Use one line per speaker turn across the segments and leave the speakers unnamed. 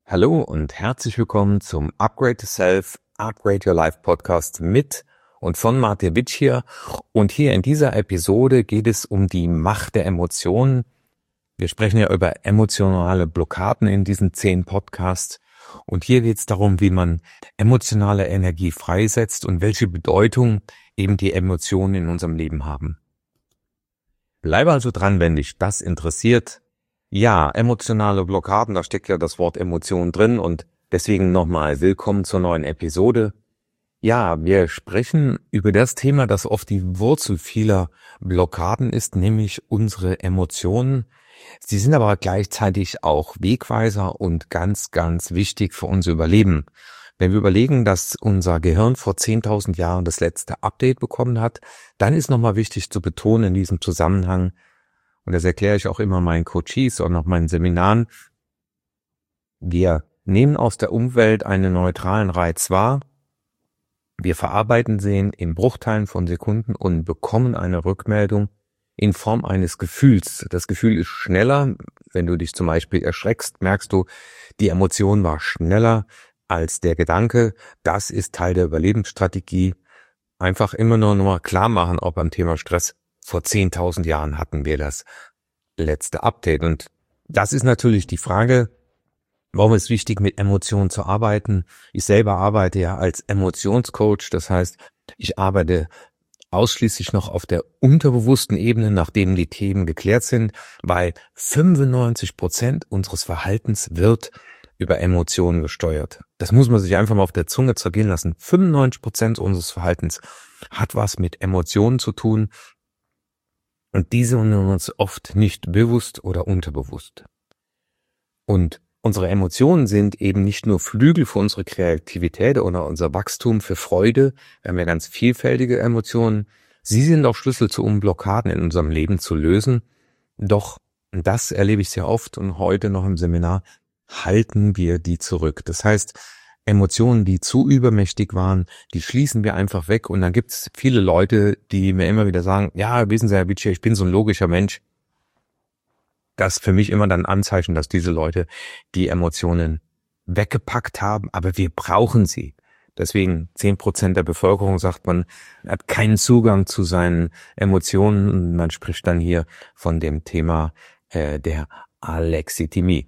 Hallo und herzlich willkommen zum Upgrade to Self, Upgrade Your Life Podcast mit und von Martin Witsch hier. Und hier in dieser Episode geht es um die Macht der Emotionen. Wir sprechen ja über emotionale Blockaden in diesen 10 Podcasts. Und hier geht es darum, wie man emotionale Energie freisetzt und welche Bedeutung eben die Emotionen in unserem Leben haben. Bleibe also dran, wenn dich das interessiert. Ja, emotionale Blockaden, da steckt ja das Wort Emotion drin und deswegen nochmal willkommen zur neuen Episode. Ja, wir sprechen über das Thema, das oft die Wurzel vieler Blockaden ist, nämlich unsere Emotionen. Sie sind aber gleichzeitig auch Wegweiser und ganz, ganz wichtig für unser Überleben. Wenn wir überlegen, dass unser Gehirn vor 10.000 Jahren das letzte Update bekommen hat, dann ist nochmal wichtig zu betonen in diesem Zusammenhang, und das erkläre ich auch immer meinen Coaches und auch meinen Seminaren, wir nehmen aus der Umwelt einen neutralen Reiz wahr, wir verarbeiten den in Bruchteilen von Sekunden und bekommen eine Rückmeldung in Form eines Gefühls. Das Gefühl ist schneller, wenn du dich zum Beispiel erschreckst, merkst du, die Emotion war schneller als der Gedanke. Das ist Teil der Überlebensstrategie. Einfach immer nur noch mal klar machen, auch beim Thema Stress. Vor 10.000 Jahren hatten wir das letzte Update. Und das ist natürlich die Frage, warum ist es wichtig, mit Emotionen zu arbeiten? Ich selber arbeite ja als Emotionscoach. Das heißt, ich arbeite ausschließlich noch auf der unterbewussten Ebene, nachdem die Themen geklärt sind, weil 95% unseres Verhaltens wird über Emotionen gesteuert. Das muss man sich einfach mal auf der Zunge zergehen lassen. 95% unseres Verhaltens hat was mit Emotionen zu tun. Und diese sind uns oft nicht bewusst oder unterbewusst. Und unsere Emotionen sind eben nicht nur Flügel für unsere Kreativität oder unser Wachstum für Freude. Wir haben ja ganz vielfältige Emotionen. Sie sind auch Schlüssel zu, um Blockaden in unserem Leben zu lösen. Doch, und das erlebe ich sehr oft und heute noch im Seminar, halten wir die zurück. Das heißt, Emotionen, die zu übermächtig waren, die schließen wir einfach weg. Und dann gibt es viele Leute, die mir immer wieder sagen, ja, wissen Sie, Herr Witsch, ich bin so ein logischer Mensch. Das ist für mich immer dann ein Anzeichen, dass diese Leute die Emotionen weggepackt haben, aber wir brauchen sie. Deswegen 10% der Bevölkerung, sagt man, hat keinen Zugang zu seinen Emotionen. Und man spricht dann hier von dem Thema der Alexithymie.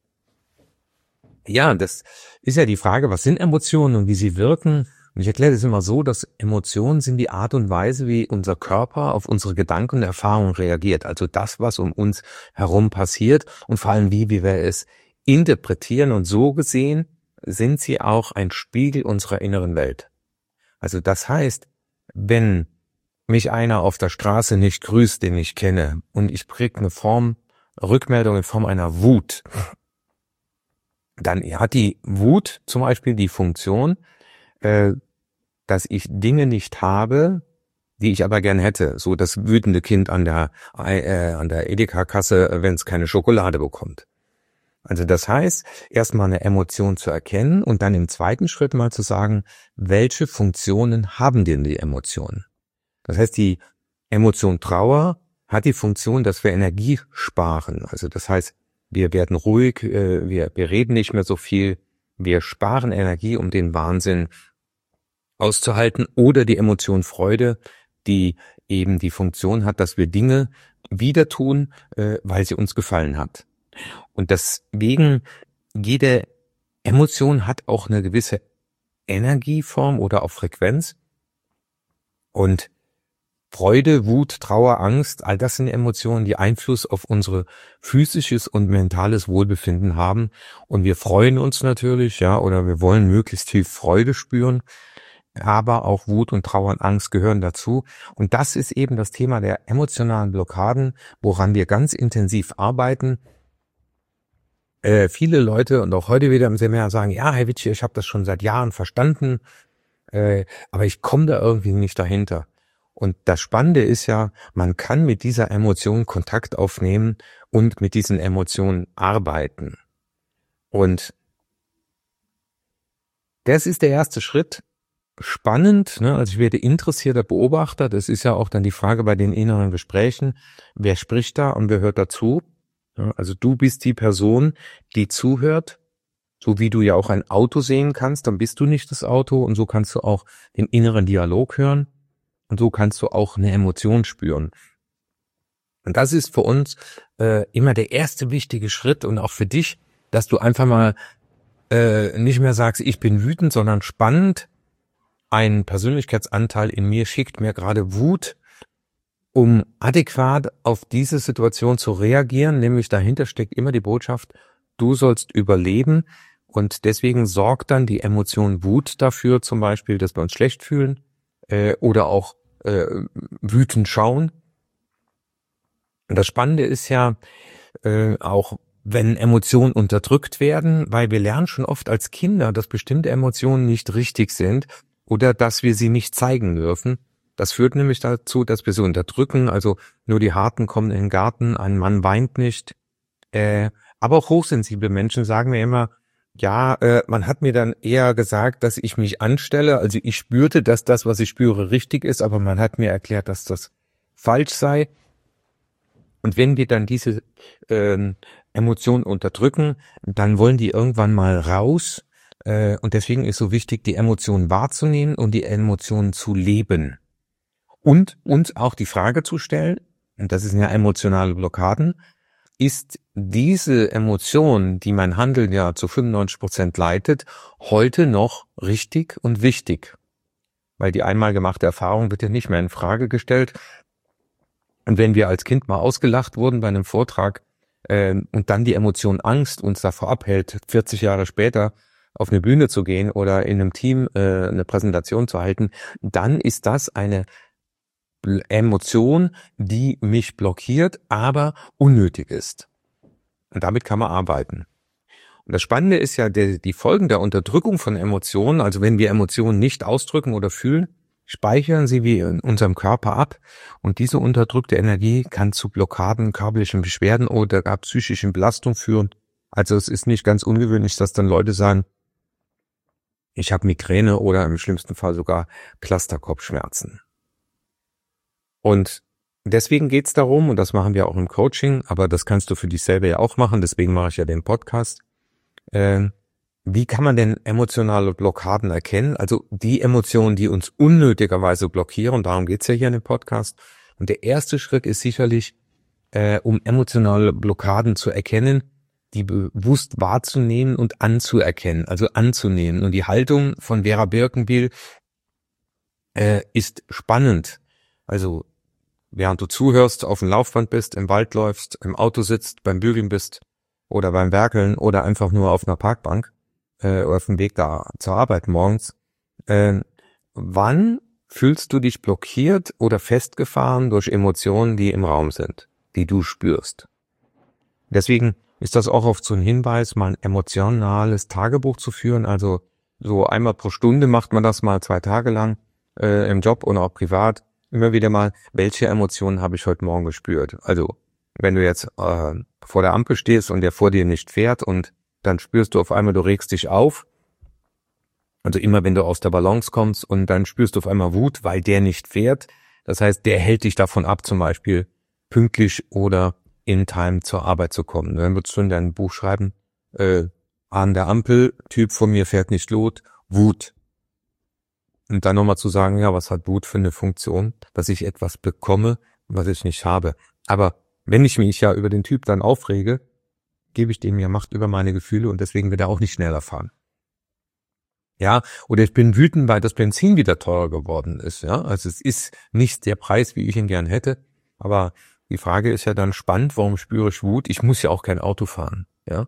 Ja, das ist ja die Frage, was sind Emotionen und wie sie wirken? Und ich erkläre das immer so, dass Emotionen sind die Art und Weise, wie unser Körper auf unsere Gedanken und Erfahrungen reagiert. Also das, was um uns herum passiert und vor allem wie wir es interpretieren. Und so gesehen sind sie auch ein Spiegel unserer inneren Welt. Also das heißt, wenn mich einer auf der Straße nicht grüßt, den ich kenne, und ich kriege eine Rückmeldung in Form einer Wut, dann hat die Wut zum Beispiel die Funktion, dass ich Dinge nicht habe, die ich aber gern hätte. So das wütende Kind an der Edeka-Kasse, wenn es keine Schokolade bekommt. Also das heißt, erstmal eine Emotion zu erkennen und dann im zweiten Schritt mal zu sagen, welche Funktionen haben denn die Emotionen? Das heißt, die Emotion Trauer hat die Funktion, dass wir Energie sparen. Also das heißt, wir werden ruhig, wir reden nicht mehr so viel, wir sparen Energie, um den Wahnsinn auszuhalten, oder die Emotion Freude, die eben die Funktion hat, dass wir Dinge wieder tun, weil sie uns gefallen hat. Und deswegen, jede Emotion hat auch eine gewisse Energieform oder auch Frequenz. Und Freude, Wut, Trauer, Angst, all das sind Emotionen, die Einfluss auf unser physisches und mentales Wohlbefinden haben. Und wir freuen uns natürlich, ja, oder wir wollen möglichst viel Freude spüren. Aber auch Wut und Trauer und Angst gehören dazu. Und das ist eben das Thema der emotionalen Blockaden, woran wir ganz intensiv arbeiten. Viele Leute und auch heute wieder im Seminar sagen, ja, Herr Witsch, ich habe das schon seit Jahren verstanden, aber ich komme da irgendwie nicht dahinter. Und das Spannende ist ja, man kann mit dieser Emotion Kontakt aufnehmen und mit diesen Emotionen arbeiten. Und das ist der erste Schritt. Spannend, ne? Also ich werde interessierter Beobachter. Das ist ja auch dann die Frage bei den inneren Gesprächen. Wer spricht da und wer hört dazu? Ja, also du bist die Person, die zuhört So wie du ja auch ein Auto sehen kannst, dann bist du nicht das Auto und so kannst du auch den inneren Dialog hören und so kannst du auch eine Emotion spüren. Und das ist für uns immer der erste wichtige Schritt und auch für dich, dass du einfach mal nicht mehr sagst, ich bin wütend, sondern spannend. Ein Persönlichkeitsanteil in mir schickt mir gerade Wut, um adäquat auf diese Situation zu reagieren, nämlich dahinter steckt immer die Botschaft, du sollst überleben und deswegen sorgt dann die Emotion Wut dafür, zum Beispiel, dass wir uns schlecht fühlen oder auch wütend schauen. Und das Spannende ist ja auch, wenn Emotionen unterdrückt werden, weil wir lernen schon oft als Kinder, dass bestimmte Emotionen nicht richtig sind oder dass wir sie nicht zeigen dürfen. Das führt nämlich dazu, dass wir sie unterdrücken, also nur die Harten kommen in den Garten, ein Mann weint nicht. Aber auch hochsensible Menschen sagen mir immer, ja, man hat mir dann eher gesagt, dass ich mich anstelle, also ich spürte, dass das, was ich spüre, richtig ist, aber man hat mir erklärt, dass das falsch sei. Und wenn wir dann diese Emotionen unterdrücken, dann wollen die irgendwann mal raus. Und deswegen ist so wichtig, die Emotionen wahrzunehmen und die Emotionen zu leben. Und uns auch die Frage zu stellen, und das sind ja emotionale Blockaden, ist diese Emotion, die mein Handeln ja zu 95% leitet, heute noch richtig und wichtig? Weil die einmal gemachte Erfahrung wird ja nicht mehr in Frage gestellt. Und wenn wir als Kind mal ausgelacht wurden bei einem Vortrag und dann die Emotion Angst uns davor abhält, 40 Jahre später auf eine Bühne zu gehen oder in einem Team eine Präsentation zu halten, dann ist das eine Emotion, die mich blockiert, aber unnötig ist. Und damit kann man arbeiten. Und das Spannende ist ja die Folgen der Unterdrückung von Emotionen, also wenn wir Emotionen nicht ausdrücken oder fühlen, speichern sie wie in unserem Körper ab und diese unterdrückte Energie kann zu Blockaden, körperlichen Beschwerden oder gar psychischen Belastungen führen. Also es ist nicht ganz ungewöhnlich, dass dann Leute sagen, ich habe Migräne oder im schlimmsten Fall sogar Clusterkopfschmerzen. Und deswegen geht's darum, und das machen wir auch im Coaching, aber das kannst du für dich selber ja auch machen, deswegen mache ich ja den Podcast. Wie kann man denn emotionale Blockaden erkennen? Also die Emotionen, die uns unnötigerweise blockieren, darum geht's ja hier in dem Podcast. Und der erste Schritt ist sicherlich, um emotionale Blockaden zu erkennen, die bewusst wahrzunehmen und anzuerkennen, also anzunehmen. Und die Haltung von Vera Birkenbiel ist spannend. Also während du zuhörst, auf dem Laufband bist, im Wald läufst, im Auto sitzt, beim Bügeln bist oder beim Werkeln oder einfach nur auf einer Parkbank oder auf dem Weg da zur Arbeit morgens. Wann fühlst du dich blockiert oder festgefahren durch Emotionen, die im Raum sind, die du spürst? Deswegen ist das auch oft so ein Hinweis, mal ein emotionales Tagebuch zu führen. Also so einmal pro Stunde macht man das mal 2 Tage lang im Job oder auch privat. Immer wieder mal, welche Emotionen habe ich heute Morgen gespürt? Also wenn du jetzt vor der Ampel stehst und der vor dir nicht fährt und dann spürst du auf einmal, du regst dich auf. Also immer wenn du aus der Balance kommst und dann spürst du auf einmal Wut, weil der nicht fährt. Das heißt, der hält dich davon ab, zum Beispiel pünktlich oder in Time zur Arbeit zu kommen. Dann würdest du in dein Buch schreiben, an der Ampel, Typ vor mir fährt nicht los, Wut. Und dann nochmal zu sagen, ja, was hat Wut für eine Funktion, dass ich etwas bekomme, was ich nicht habe. Aber wenn ich mich ja über den Typ dann aufrege, gebe ich dem ja Macht über meine Gefühle und deswegen wird er auch nicht schneller fahren. Ja, oder ich bin wütend, weil das Benzin wieder teurer geworden ist. Ja, also es ist nicht der Preis, wie ich ihn gern hätte. Aber die Frage ist ja dann spannend, warum spüre ich Wut? Ich muss ja auch kein Auto fahren. Ja.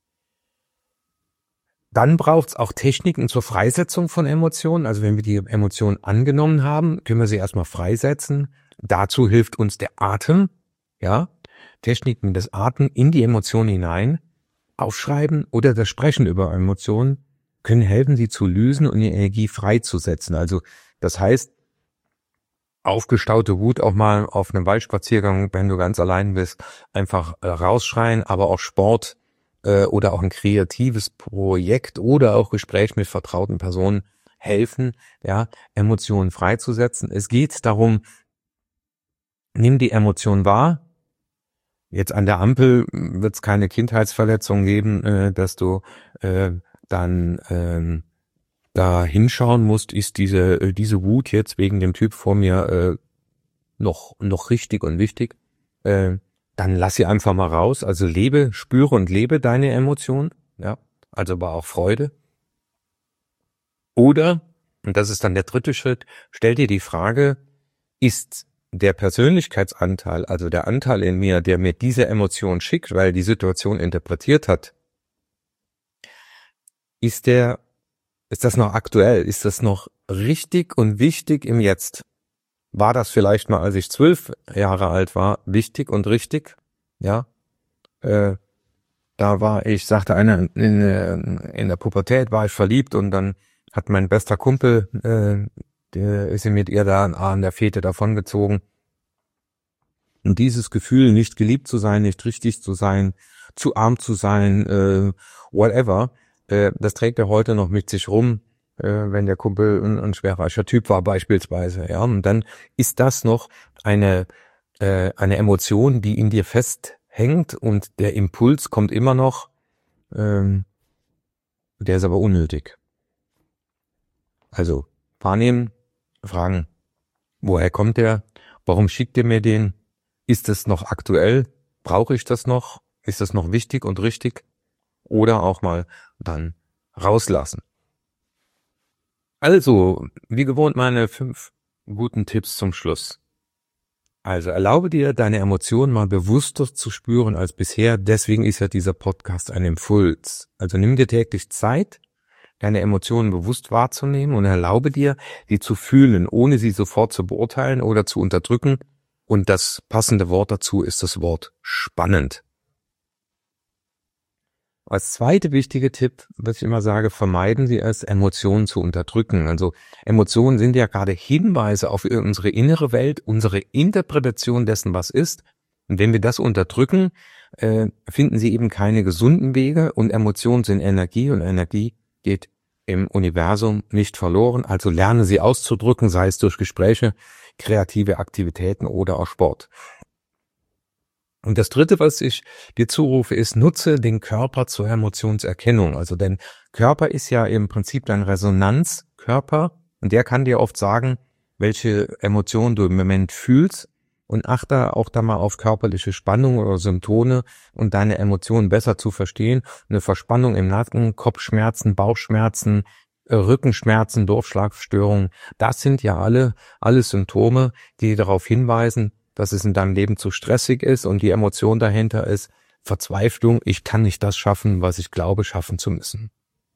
Dann braucht es auch Techniken zur Freisetzung von Emotionen. Also wenn wir die Emotionen angenommen haben, können wir sie erstmal freisetzen. Dazu hilft uns der Atem. Ja, Techniken des Atems in die Emotionen hinein, aufschreiben oder das Sprechen über Emotionen können helfen, sie zu lösen und die Energie freizusetzen. Also das heißt, aufgestaute Wut auch mal auf einem Waldspaziergang, wenn du ganz allein bist, einfach rausschreien, aber auch Sport oder auch ein kreatives Projekt oder auch Gespräch mit vertrauten Personen helfen, ja, Emotionen freizusetzen. Es geht darum, nimm die Emotion wahr, Jetzt an der Ampel wird es keine Kindheitsverletzung geben, dass du dann da hinschauen musst, ist diese Wut jetzt wegen dem Typ vor mir noch richtig und wichtig. Dann lass sie einfach mal raus. Also spüre und lebe deine Emotionen, ja, also aber auch Freude. Oder, und das ist dann der dritte Schritt, stell dir die Frage, ist der Persönlichkeitsanteil, also der Anteil in mir, der mir diese Emotion schickt, weil die Situation interpretiert hat, ist das noch aktuell? Ist das noch richtig und wichtig im Jetzt? War das vielleicht mal, als ich 12 Jahre alt war, wichtig und richtig? Ja, da war ich, sagte einer, in der Pubertät war ich verliebt und dann hat mein bester Kumpel, der ist mit ihr da an der Fete davongezogen. Und dieses Gefühl, nicht geliebt zu sein, nicht richtig zu sein, zu arm zu sein, whatever, das trägt er heute noch mit sich rum, wenn der Kumpel ein schwerreicher Typ war beispielsweise. Ja, und dann ist das noch eine Emotion, die in dir festhängt und der Impuls kommt immer noch, der ist aber unnötig. Also wahrnehmen, fragen, woher kommt der? Warum schickt ihr mir den? Ist es noch aktuell? Brauche ich das noch? Ist das noch wichtig und richtig? Oder auch mal dann rauslassen. Also, wie gewohnt meine 5 guten Tipps zum Schluss. Also erlaube dir, deine Emotionen mal bewusster zu spüren als bisher. Deswegen ist ja dieser Podcast ein Impuls. Also nimm dir täglich Zeit, deine Emotionen bewusst wahrzunehmen und erlaube dir, sie zu fühlen, ohne sie sofort zu beurteilen oder zu unterdrücken. Und das passende Wort dazu ist das Wort spannend. Als zweite wichtige Tipp, was ich immer sage, vermeiden Sie es, Emotionen zu unterdrücken. Also Emotionen sind ja gerade Hinweise auf unsere innere Welt, unsere Interpretation dessen, was ist. Und wenn wir das unterdrücken, finden sie eben keine gesunden Wege und Emotionen sind Energie und Energie geht im Universum nicht verloren. Also lerne sie auszudrücken, sei es durch Gespräche, kreative Aktivitäten oder auch Sport. Und das Dritte, was ich dir zurufe, ist, nutze den Körper zur Emotionserkennung. Also denn Körper ist ja im Prinzip dein Resonanzkörper und der kann dir oft sagen, welche Emotionen du im Moment fühlst und achte auch da mal auf körperliche Spannung oder Symptome und deine Emotionen besser zu verstehen. Eine Verspannung im Nacken, Kopfschmerzen, Bauchschmerzen, Rückenschmerzen, Durchschlagstörungen, das sind ja alle Symptome, die darauf hinweisen, dass es in deinem Leben zu stressig ist und die Emotion dahinter ist Verzweiflung, ich kann nicht das schaffen, was ich glaube, schaffen zu müssen.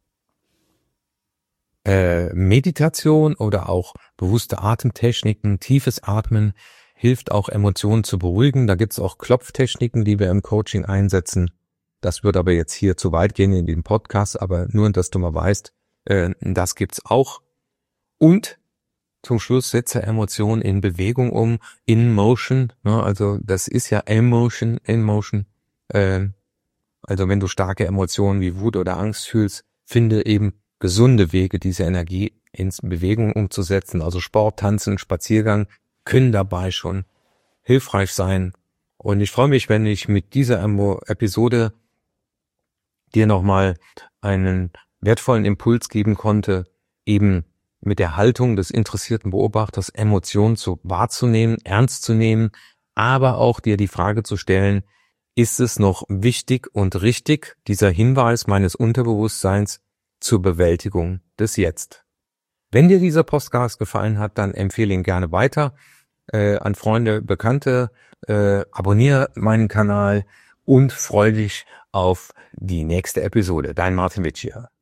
Meditation oder auch bewusste Atemtechniken, tiefes Atmen hilft auch Emotionen zu beruhigen. Da gibt es auch Klopftechniken, die wir im Coaching einsetzen. Das wird aber jetzt hier zu weit gehen in den Podcast, aber nur, dass du mal weißt, das gibt's auch. Und zum Schluss setze Emotionen in Bewegung um, in Motion, ne, also das ist ja Emotion, in Motion. Also wenn du starke Emotionen wie Wut oder Angst fühlst, finde eben gesunde Wege, diese Energie in Bewegung umzusetzen. Also Sport, Tanzen, Spaziergang können dabei schon hilfreich sein. Und ich freue mich, wenn ich mit dieser Episode dir nochmal einen wertvollen Impuls geben konnte, eben mit der Haltung des interessierten Beobachters Emotionen wahrzunehmen, ernst zu nehmen, aber auch dir die Frage zu stellen, ist es noch wichtig und richtig, dieser Hinweis meines Unterbewusstseins zur Bewältigung des Jetzt? Wenn dir dieser Podcast gefallen hat, dann empfehle ihn gerne weiter an Freunde, Bekannte, abonniere meinen Kanal und freue dich auf die nächste Episode. Dein Martin Witsch hier.